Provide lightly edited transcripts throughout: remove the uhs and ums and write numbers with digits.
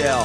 Yeah,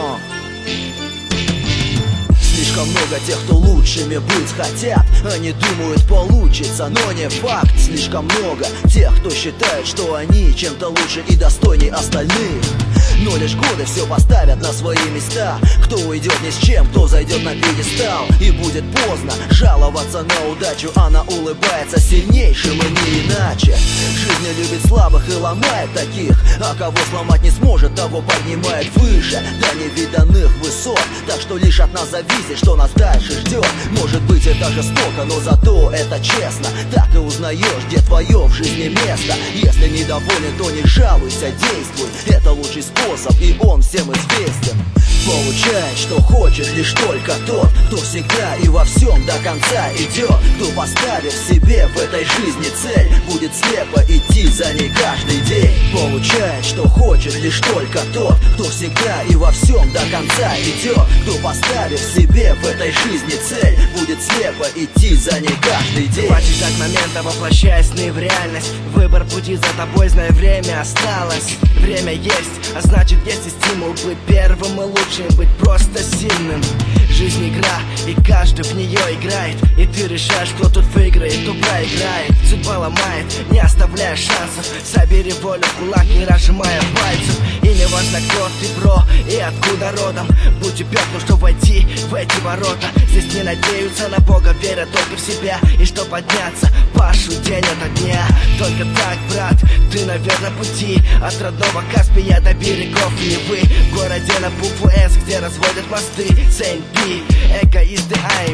Слишком много тех, кто лучшими быть хотят. Они думают, получится, но не факт. Слишком много тех, кто считает, что они чем-то лучше и достойней остальных. Но лишь годы все поставят на свои места. Кто уйдет ни с чем, кто зайдет на пьедестал. И будет поздно жаловаться на удачу. Она улыбается сильнейшим и не иначе. Жизнь не любит слабых и ломает таких. А кого сломать не сможет, того поднимает выше до невиданных высот. Так что лишь от нас зависит, что нас дальше ждет. Может быть, это жестоко, но зато это честно. Так и узнаешь, где твое в жизни место. Если недоволен, то не жалуйся, действуй. Это лучший способ, и он всем известен. Получает, что хочет лишь только тот, кто всегда и во всем до конца идет. Кто, поставив себе в этой жизни цель, будет слепо идти за ней каждый день. Получает, что хочет лишь только тот, кто всегда и во всем до конца идет. Кто, поставив себе в этой жизни цель, будет слепо идти за ней каждый день. Хватит ждать момента, воплощая сны в реальность. Выбор пути за тобой, знай, время осталось. Время есть, а значит есть и стимул быть первым и лучшим, быть просто сильным. Жизнь игра, и каждый в нее играет. И ты решаешь, кто тут выиграет, кто проиграет. Судьба ломает, не оставляя шансов. Собери волю в кулак, не разжимая пальцев. И не важно, кто ты, бро, и откуда родом. Будь упертым, чтобы войти в эти ворота. Здесь не надеются на Бога, верят только в себя. И что подняться, пашу день ото дня. Только так, брат, ты на верном пути. От родного Каспия до берегов Невы. В городе на букву С, где разводят мосты. Saint P, эгоисты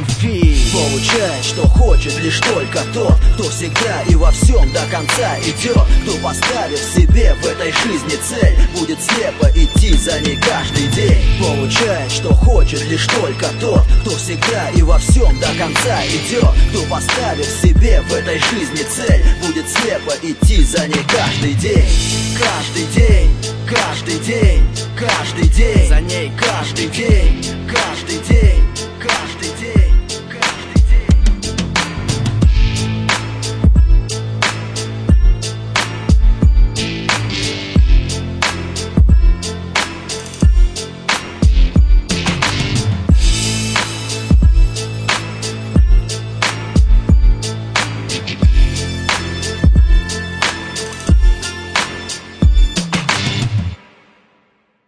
IMF. Получает, что хочет лишь только тот, кто всегда и во всем до конца идет. Кто, поставив себе в этой жизни цель, будет слепо идти за ней каждый день. Получает, что хочет лишь только тот, кто всегда и во всем до конца идет. Кто, поставив себе в этой жизни цель, будет слепо идти за ней каждый день. Каждый день, каждый день, каждый день, за ней каждый день, каждый день.